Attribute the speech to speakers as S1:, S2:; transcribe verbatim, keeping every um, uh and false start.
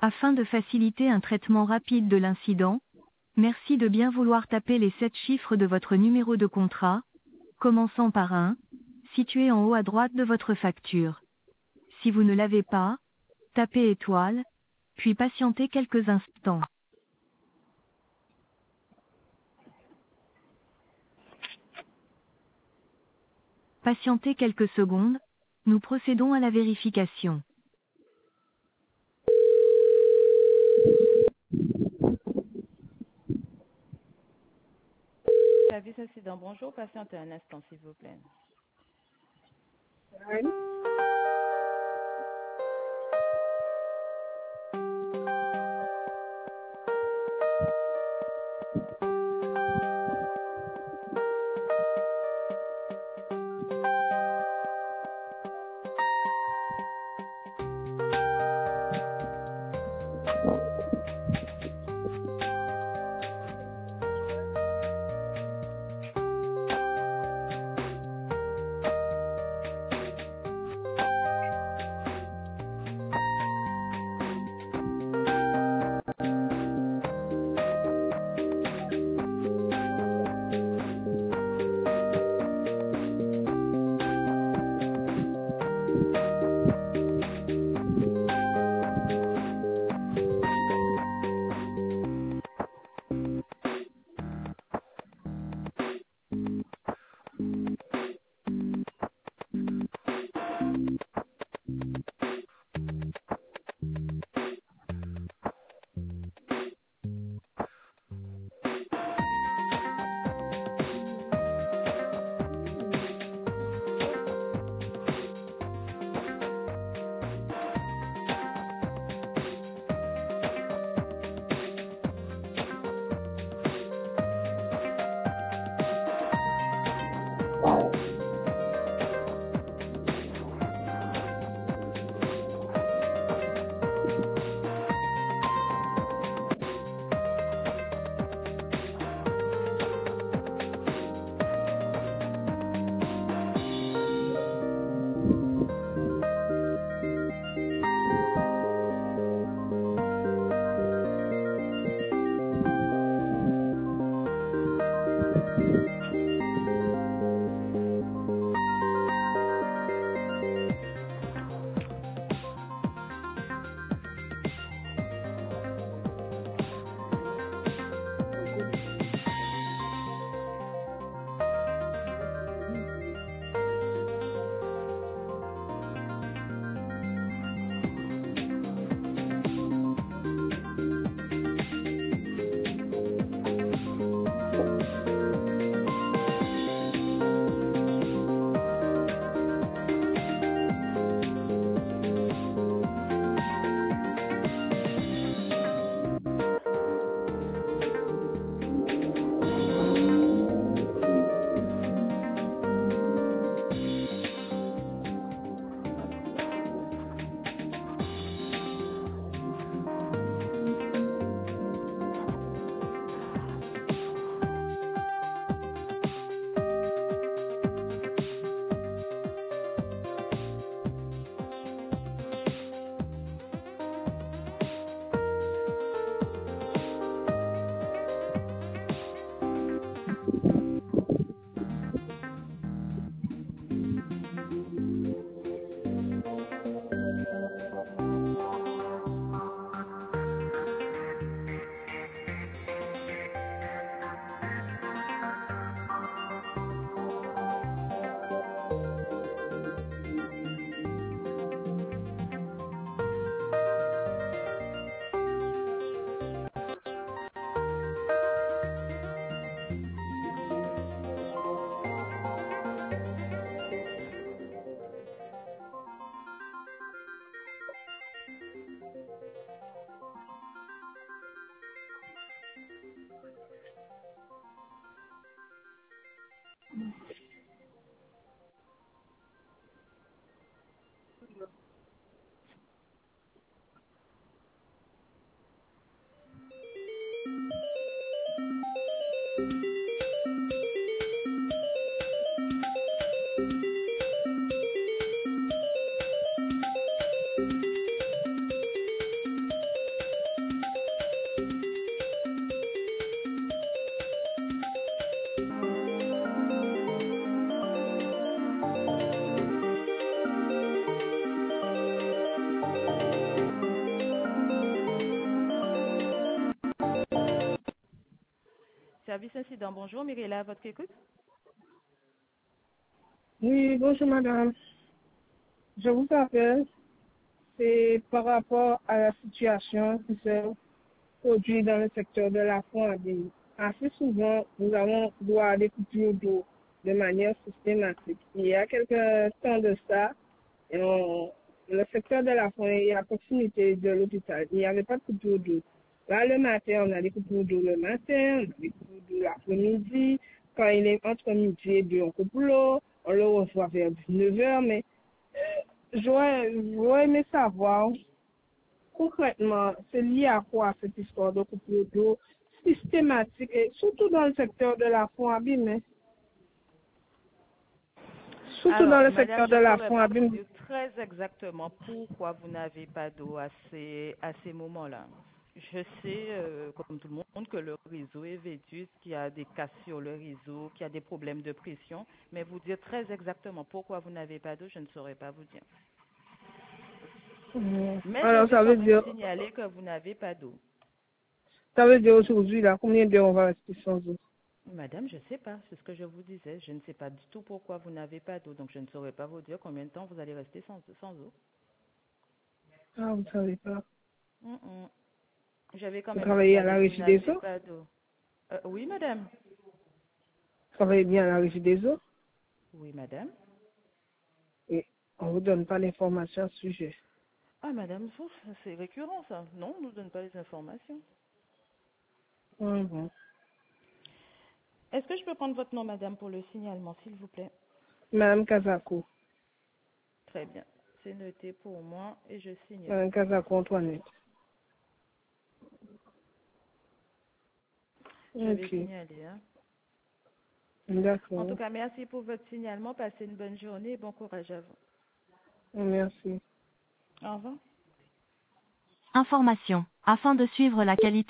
S1: Afin de faciliter un traitement rapide de l'incident, merci de bien vouloir taper les sept chiffres de votre numéro de contrat, commençant par un, situé en haut à droite de votre facture. Si vous ne l'avez pas, tapez étoile, puis patientez quelques instants. Patientez quelques secondes, nous procédons à la vérification.
S2: Service accident, bonjour, patientez un instant s'il vous plaît.
S3: Oui.
S2: service incident. Bonjour, Mirella, à votre écoute.
S3: Oui, bonjour madame. Je vous appelle, c'est par rapport à la situation qui se produit dans le secteur de la Fondabille. Assez souvent, nous avons droit à des coupures d'eau de manière systématique. Il y a quelques temps de ça, et on- le secteur de la Fondabille est à proximité de l'hôpital. Il n'y avait pas de coupure d'eau. Là, le matin, on a des coupures d'eau le matin, on a des coupures d'eau l'après-midi. Quand il est entre midi et deux, on coupe l'eau. On le reçoit vers dix-neuf heures, mais j'aurais j'aurais aimé savoir concrètement, c'est lié à quoi cette histoire de coupure d'eau systématique, et surtout dans le secteur de la Fondabille, surtout
S2: Alors,
S3: dans le
S2: madame,
S3: secteur
S2: je
S3: de
S2: ne
S3: la
S2: saurais pas vous
S3: Fondabille.
S2: dire très exactement pourquoi vous n'avez pas d'eau à ces, à ces moments-là. Je sais, euh, comme tout le monde, que le réseau est vétuste, qu'il y a des casses sur le réseau, qu'il y a des problèmes de pression, mais vous dire très exactement pourquoi vous n'avez pas d'eau, je ne saurais pas vous dire.
S3: Mhm.
S2: Mais je
S3: Alors
S2: vais
S3: ça
S2: quand
S3: veut
S2: même
S3: dire,
S2: signaler que vous n'avez pas d'eau.
S3: ça veut dire aujourd'hui, là, combien d'heures on va rester sans eau?
S2: Madame, je ne sais pas, c'est ce que je vous disais. Je ne sais pas du tout pourquoi vous n'avez pas d'eau, donc je ne saurais pas vous dire combien de temps vous allez rester sans, sans eau.
S3: Ah, vous savez pas.
S2: Mm, mm. Je vais quand
S3: Vous
S2: même
S3: travaillez à
S2: signaler
S3: la
S2: que vous
S3: régie des
S2: n'avez
S3: eaux?
S2: pas d'eau. Euh, oui, madame.
S3: Vous travaillez bien à la régie des eaux?
S2: Oui, madame.
S3: Et on vous donne pas d'informations à ce sujet.
S2: Ah, madame, ouf, c'est récurrent, ça. Non, on ne nous donne pas les informations.
S3: Mhm.
S2: Est-ce que je peux prendre votre nom, madame, pour le signalement, s'il vous plaît?
S3: Madame Kazako.
S2: Très bien. C'est noté pour moi et je signale.
S3: Madame Kazako Antoinette.
S2: Je vais
S3: Ok.
S2: signaler. Hein. En
S3: D'accord.
S2: tout cas, merci pour votre signalement. Passez une bonne journée et bon courage à vous.
S3: Merci.
S2: Au revoir.
S1: Information. Afin de suivre la qualité